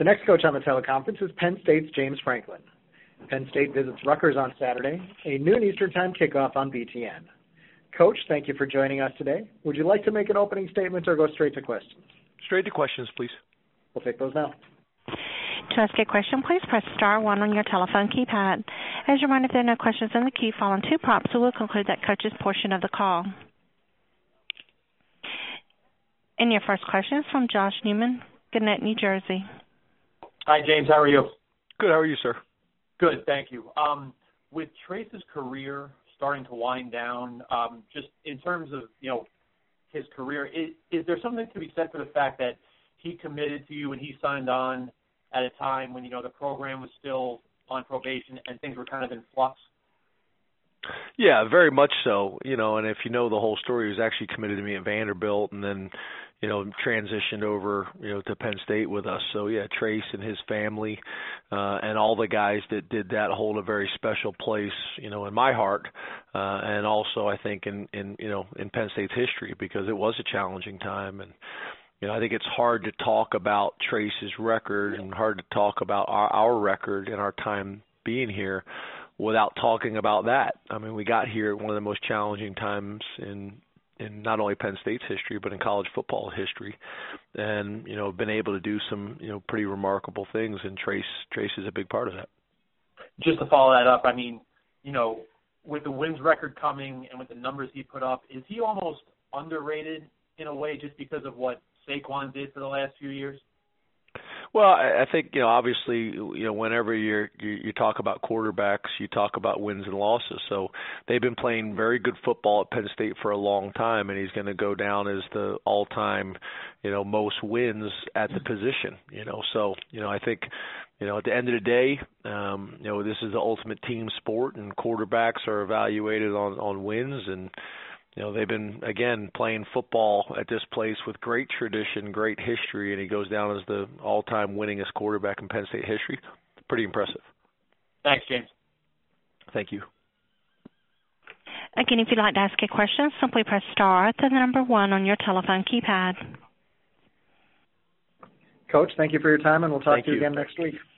The next coach on the teleconference is Penn State's James Franklin. Penn State visits Rutgers on Saturday, a noon Eastern Time kickoff on BTN. Coach, thank you for joining us today. Would you like to make an opening statement or go straight to questions? Straight to questions, please. We'll take those now. To ask a question, please press star one on your telephone keypad. As a reminder, if there are no questions in the queue following two prompts, so we'll conclude that coach's portion of the call. And your first question is from Josh Newman, Gannett, New Jersey. Hi, James. How are you? Good. How are you, sir? Good, thank you. With Trace's career starting to wind down, just in terms of, his career, is there something to be said for the fact that he committed to you and he signed on at a time when, the program was still on probation and things were kind of in flux? Yeah, very much so. And if you know the whole story, he was actually committed to me at Vanderbilt and then, transitioned over, to Penn State with us. So, yeah, Trace and his family and all the guys that did that hold a very special place, in my heart and also I think in Penn State's history because it was a challenging time. And, I think it's hard to talk about Trace's record and hard to talk about our record and our time being here without talking about that. I mean, we got here at one of the most challenging times in not only Penn State's history, but in college football history. And, been able to do some, pretty remarkable things, and Trace is a big part of that. Just to follow that up, I mean, with the wins record coming and with the numbers he put up, is he almost underrated in a way just because of what Saquon did for the last few years? Well, I think, obviously, whenever you talk about quarterbacks, you talk about wins and losses. So they've been playing very good football at Penn State for a long time, and he's going to go down as the all-time, most wins at the position, So, I think, at the end of the day, this is the ultimate team sport, and quarterbacks are evaluated on wins, and they've been, again, playing football at this place with great tradition, great history, and he goes down as the all-time winningest quarterback in Penn State history. Pretty impressive. Thanks, James. Thank you. Again, if you'd like to ask a question, simply press star, then the number 1 on your telephone keypad. Coach, thank you for your time, and we'll talk to you again next week.